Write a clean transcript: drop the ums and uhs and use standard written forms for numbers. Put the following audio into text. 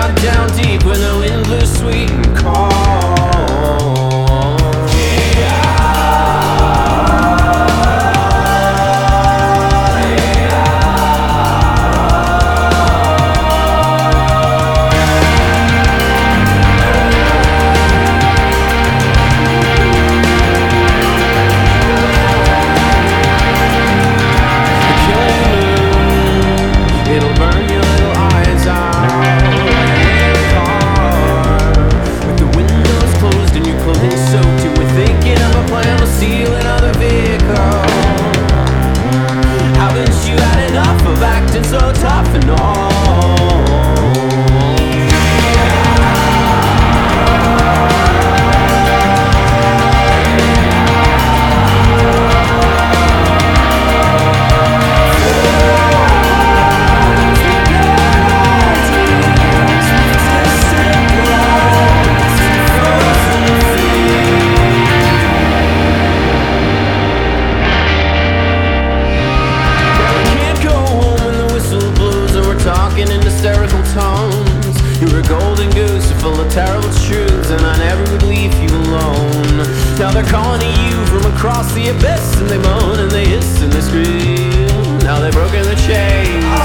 got down deep when the wind blew sweet and cold. It'll burn your little eyes out in the car, with the windows closed and your clothing soaked. And we're thinking of a plan to steal another vehicle. Haven't you had enough of acting so tough and all? Talking in hysterical tones. You're a golden goose full of terrible truths, and I never would leave you alone. Now they're calling to you from across the abyss, and they moan and they hiss and they scream. Now they've broken the chain.